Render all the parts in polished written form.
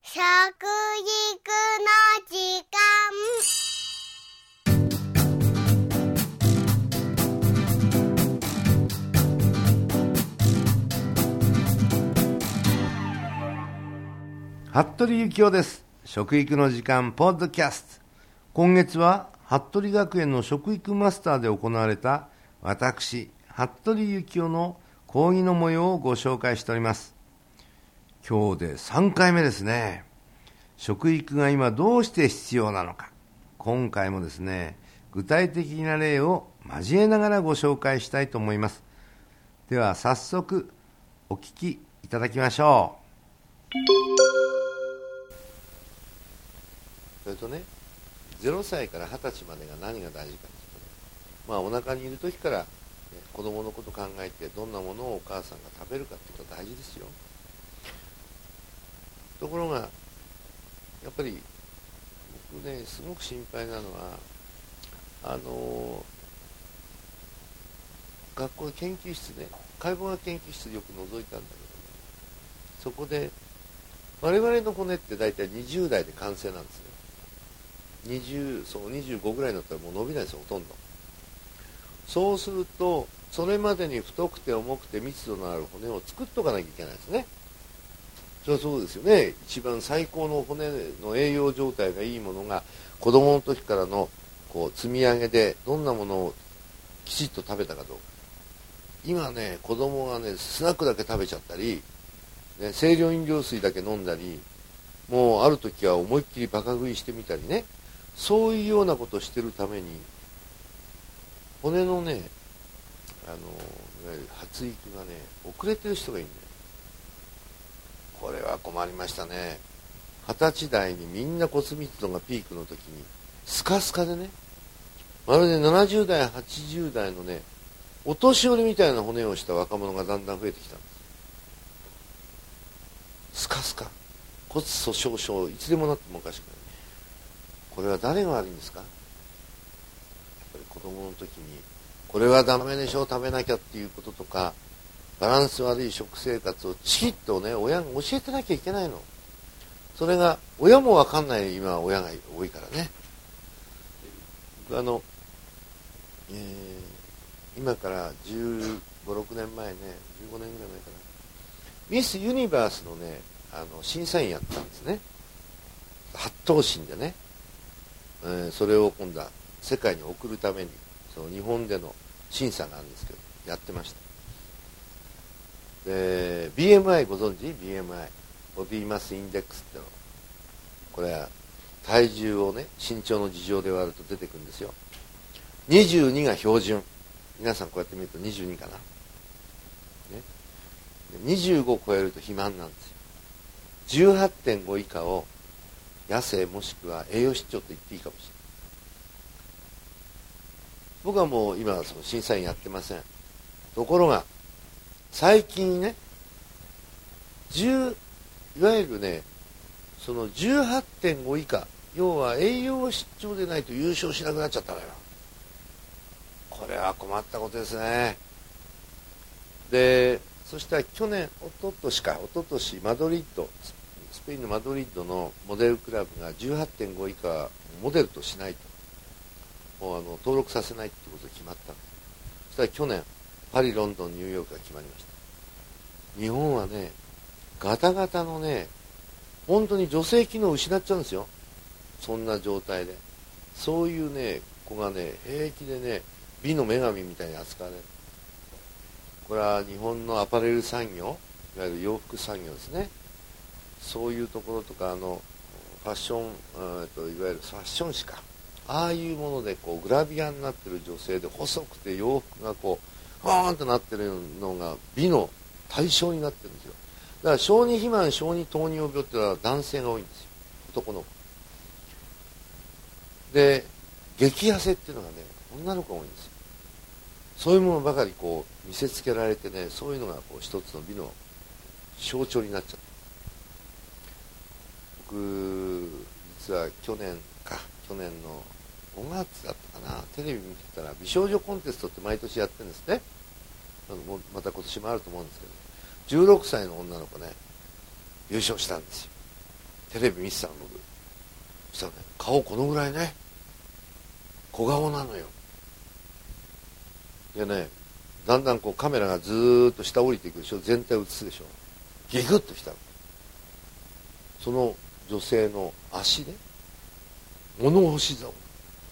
食育の時間。 服部幸男です。食育の時間ポッドキャスト。今月は服部学園の食育マスターで行われた私服部幸男の講義の模様をご紹介しております。今日で3回目ですね。食育が今どうして必要なのか、今回もですね、具体的な例を交えながらご紹介したいと思います。では早速お聞きいただきましょう。それとね、0歳から20歳までが何が大事かというと、お腹にいる時から、子供のこと考えてどんなものをお母さんが食べるかってことは大事ですよ。ところがやっぱり僕ね、すごく心配なのは学校の研究室ね、解剖学研究室でよく覗いたんだけどね、そこで我々の骨って大体20代で完成なんですね。25ぐらいになったらもう伸びないですよ、ほとんど。そうするとそれまでに太くて重くて密度のある骨を作っとかなきゃいけないですね。それはそうですよね。一番最高の骨の栄養状態がいいものが子供の時からの積み上げでどんなものをきちっと食べたかどうか。今ね、子供がね、スナックだけ食べちゃったり、ね、清涼飲料水だけ飲んだり、もうある時は思いっきりバカ食いしてみたりね、そういうようなことをしてるために骨のね、発育がね、遅れてる人がいるんだよ。これは困りましたね。20歳代にみんな骨密度がピークの時にスカスカでね、まるで70代80代のね、お年寄りみたいな骨をした若者がだんだん増えてきたんです。スカスカ、骨粗しょう症、いつでもなってもおかしくない。これは誰が悪いんですか？やっぱり子供の時にこれはダメでしょ、食べなきゃっていうこととか、バランス悪い食生活をきちっとね、親が教えてなきゃいけないの。それが親も分かんない今は親が多いからね。今から15、6年前ね、15年ぐらい前かな、ミスユニバースのね、審査員やったんですね。8頭身でね、それを今度は世界に送るためにその日本での審査があるんですけど、やってました。で BMI ご存知？ BMI ボディマスインデックスっての、これは体重をね、身長の事情で割ると出てくるんですよ。22が標準。皆さんこうやって見ると22かな、ね、25を超えると肥満なんですよ。 18.5 以下を野生もしくは栄養失調と言っていいかもしれない。僕はもう今はその審査員やってません。ところが最近ね、いわゆるね、その 18.5 以下、要は栄養失調でないと優勝しなくなっちゃったのよ。これは困ったことですね。で、そしたら去年、一昨年マドリッド、スペインのマドリッドのモデルクラブが 18.5 以下モデルとしないと、もう登録させないってことが決まった。そしたら去年パリ、ロンドン、ニューヨークが決まりました。日本はね、ガタガタのね、本当に女性機能を失っちゃうんですよ。そんな状態で。そういうね、子がね、平気でね、美の女神みたいに扱われる。これは日本のアパレル産業、いわゆる洋服産業ですね。そういうところとか、ファッション、いわゆるファッション誌か。ああいうものでグラビアになってる女性で細くて洋服がフーンとなってるのが美の対象になってるんですよ。だから小児肥満、小児糖尿病ってのは男性が多いんですよ。男の子で、激痩せっていうのがね、女の子が多いんですよ。そういうものばかり見せつけられてね、そういうのが一つの美の象徴になっちゃった。僕実は去年の5月だったかな、テレビ見てたら美少女コンテストって毎年やってるんですね。また今年もあると思うんですけど、16歳の女の子ね、優勝したんですよ。 テレビ見てたの僕。そしたらね、顔このぐらいね、小顔なのよ。でね、だんだんこうカメラがずーっと下降りていくでしょ、全体を映すでしょ、ギグッときたの。その女性の足ね、物干し竿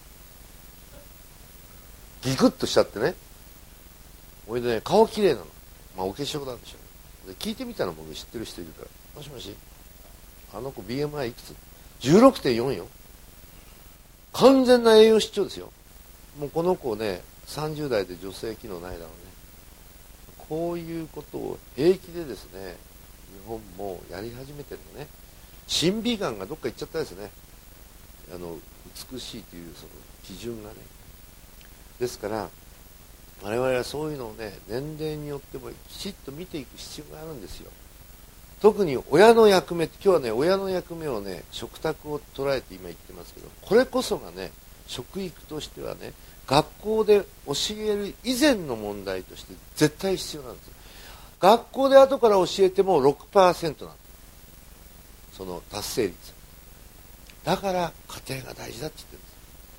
ギグッとしちゃってね、ほいでね、顔綺麗なの。まあお化粧なんでしょうね。で聞いてみたの、僕知ってる人いるから、もしもし、あの子 BMI いくつ？ 16.4 よ。完全な栄養失調ですよ。もうこの子ね、30代で女性機能ないだろうね。こういうことを平気でですね、日本もやり始めてるのね。審美眼がどっか行っちゃったですね。美しいというその基準がね。ですから我々はそういうのをね、年齢によってもきちっと見ていく必要があるんですよ。特に親の役目、今日はね、親の役目をね、食卓を捉えて今言ってますけど、これこそがね、食育としてはね、学校で教える以前の問題として絶対必要なんです。学校で後から教えても 6% なの、その達成率。だから家庭が大事だって言ってるんです。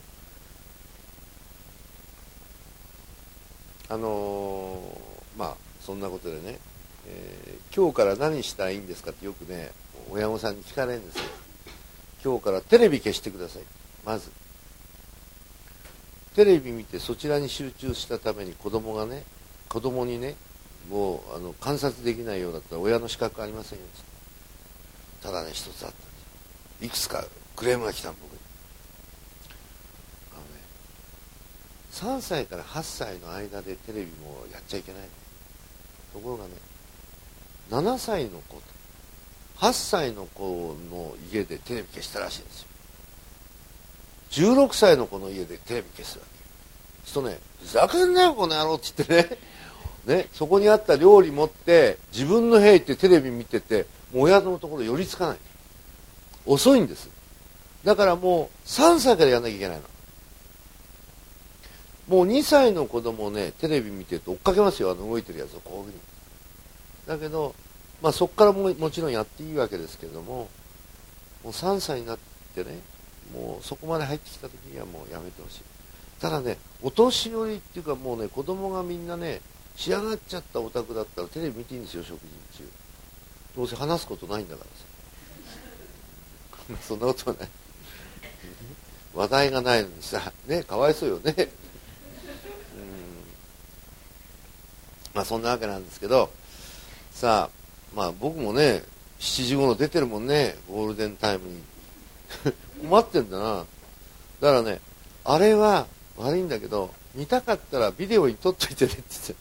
まあそんなことでね、今日から何したらいいんですかってよくね、親御さんに聞かれるんですよ。今日からテレビ消してください。まずテレビ見てそちらに集中したために子供にね、もう観察できないようだったら親の資格ありませんよって。ただね、一つあったんです。いくつかクレームが来たの、僕に。3歳から8歳の間でテレビもやっちゃいけない。ところがね、7歳の子と8歳の子の家でテレビ消したらしいんですよ。16歳の子の家でテレビ消すわけ。そうするとね、ふざけんなよこの野郎って言ってね、そこにあった料理持って自分の部屋行ってテレビ見てて、もう親のところ寄りつかない。遅いんです。だからもう3歳からやんなきゃいけないの。もう2歳の子供をね、テレビ見てると追っかけますよ、動いてるやつをこういうふうに。だけど、まあそこからもちろんやっていいわけですけれども、もう3歳になってね、もうそこまで入ってきた時にはもうやめてほしい。ただね、お年寄りっていうかもうね、子供がみんなね、仕上がっちゃったお宅だったらテレビ見ていいんですよ、食事中。どうせ話すことないんだからさ。そんなことはない。話題がないのにさ、ね、かわいそうよね。まあそんなわけなんですけど、さあ、まあ僕もね、7時頃出てるもんね、ゴールデンタイムに。困ってんだな。だからね、あれは悪いんだけど、見たかったらビデオに撮っといてねって言って。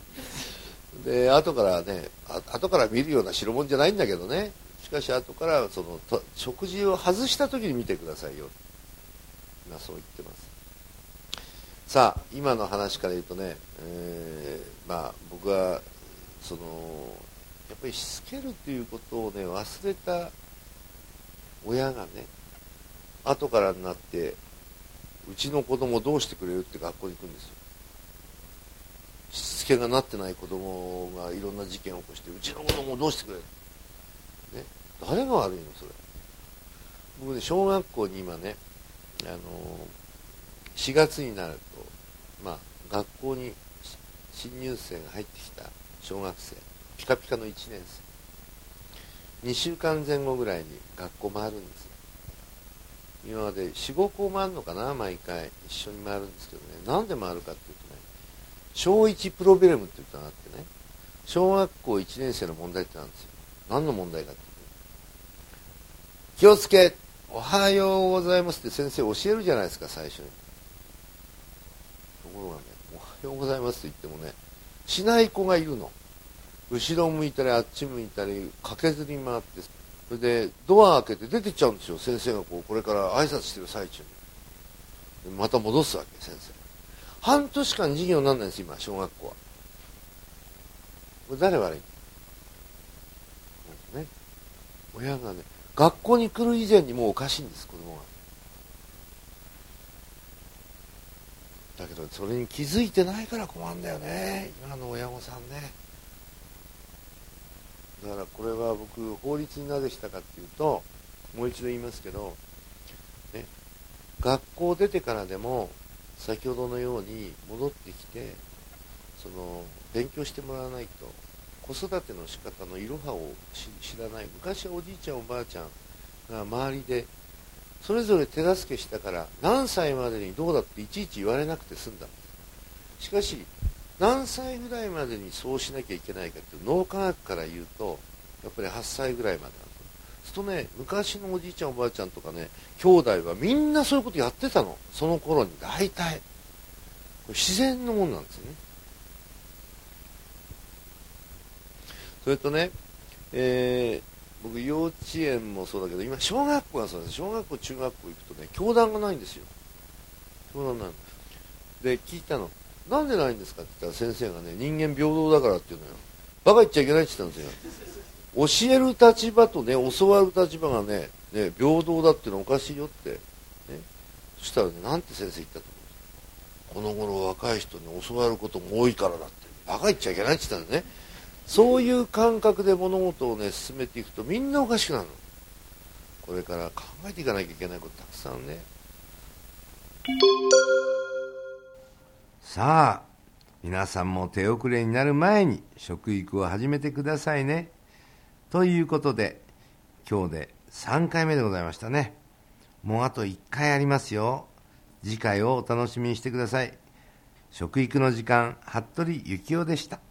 で、後から見るような代物じゃないんだけどね。しかし後から食事を外した時に見てくださいよ。今そう言ってます。さあ、今の話から言うとね、まあ僕はやっぱりしつけるということをね、忘れた親がね、後からになってうちの子供どうしてくれるって学校に行くんですよ。しつけがなってない子供がいろんな事件を起こして、うちの子供をどうしてくれる、ね、誰が悪いのそれ。僕ね、小学校に今ね、4月になると、まあ学校に新入生が入ってきた小学生、ピカピカの1年生、2週間前後ぐらいに学校回るんですよ。今まで 4,5 校回るのかな、毎回一緒に回るんですけどね。なんで回るかっていうとね、小1プログラムっていうのがあってね、小学校1年生の問題ってなんですよ。何の問題かっていうと、気をつけ、おはようございますって先生教えるじゃないですか、最初に。ところがね、おはようございますって言ってもね、しない子がいるの。後ろ向いたりあっち向いたり駆けずり回って、それでドア開けて出てっちゃうんですよ。先生がこれから挨拶してる最中にまた戻すわけ、先生。半年間授業にならないんです今、小学校は。これ誰悪いね、親がね、学校に来る以前にもうおかしいんです、子供が。だけどそれに気づいてないから困るんだよね、今の親御さんね。だからこれは僕、法律になぜしたかっていうと、 もう一度言いますけど、ね、学校出てからでも先ほどのように戻ってきて勉強してもらわないと子育ての仕方のいろはを知らない。昔はおじいちゃんおばあちゃんが周りでそれぞれ手助けしたから何歳までにどうだっていちいち言われなくて済んだんです。しかし何歳ぐらいまでにそうしなきゃいけないかっていう脳科学から言うとやっぱり8歳ぐらいまでなんです。するとね、昔のおじいちゃんおばあちゃんとかね、兄弟はみんなそういうことやってたの。その頃に大体これ自然のもんなんですよね。それとね、僕幼稚園もそうだけど今小学校がそうです。小学校中学校行くとね教団がないんですよ。教団ないで聞いたの、なんでないんですかって言ったら先生がね、人間平等だからって言うのよ。バカ言っちゃいけないって言ったんですよ。教える立場とね教わる立場がね平等だっていうのはおかしいよって、ね、そしたらね、なんて先生言ったと思うんですか。この頃若い人に教わることも多いからだって、バカ言っちゃいけないって言ったんですね。そういう感覚で物事をね進めていくとみんなおかしくなるの。これから考えていかなきゃいけないことたくさんね。さあ皆さんも手遅れになる前に食育を始めてくださいね。ということで今日で3回目でございましたね。もうあと1回ありますよ。次回をお楽しみにしてください。食育の時間、服部幸男でした。